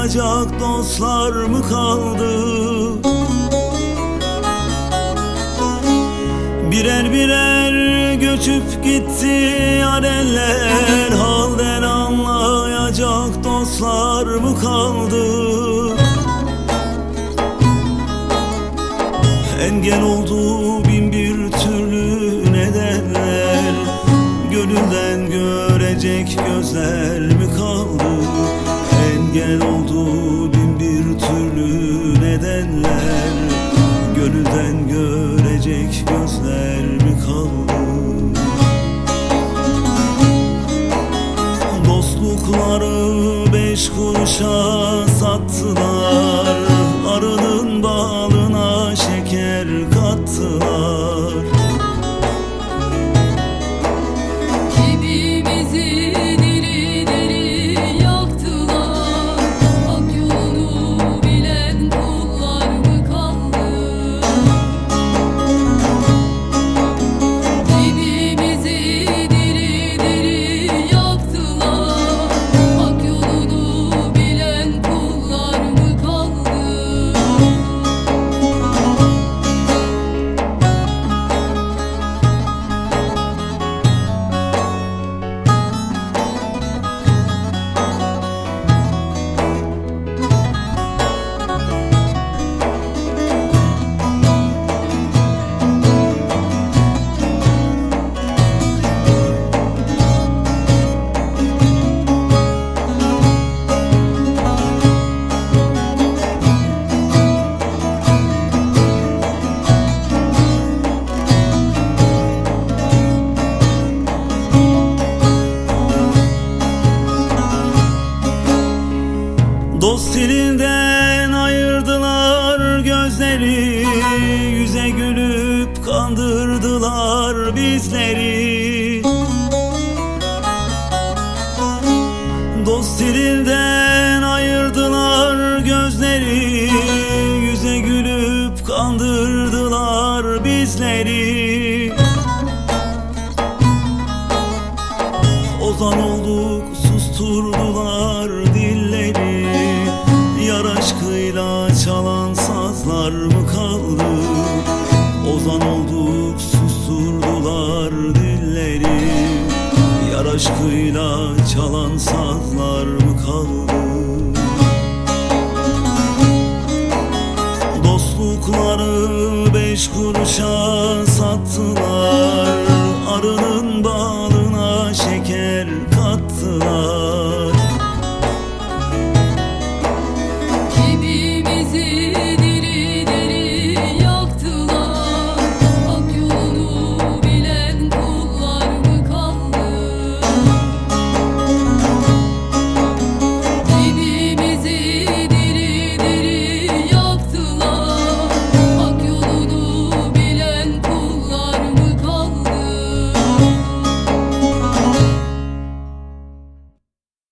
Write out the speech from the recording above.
anlayacak dostlar mı kaldı? Birer birer göçüp gitti yarenler, halden anlayacak dostlar mı kaldı? Engel oldu bin bir türlü nedenler, gönülden görecek gözler mi kaldı? Engel oldu bin bir türlü nedenler, gönülden görecek gözler mi kaldı? Dostlukları 5 kuruşa sattılar, arının balına şeker kattılar. Kimimizi diri diri yaktılar, hak yolunu bilen kullar mı kaldı? Kimimizi diri diri yaktılar, hak yolunu bilen kullar mı kaldı? Dost elinden ayırdılar gözleri, yüze gülüp kandırdılar bizleri. Dost elinden ayırdılar gözleri, yüze gülüp kandırdılar bizleri. Ozan olduk susturdular dilleri, yar aşkıyla çalan sazlar mı kaldı? Ozan olduk susturdular dilleri, yar aşkıyla çalan sazlar mı kaldı? Dostlukları 5 kuruşa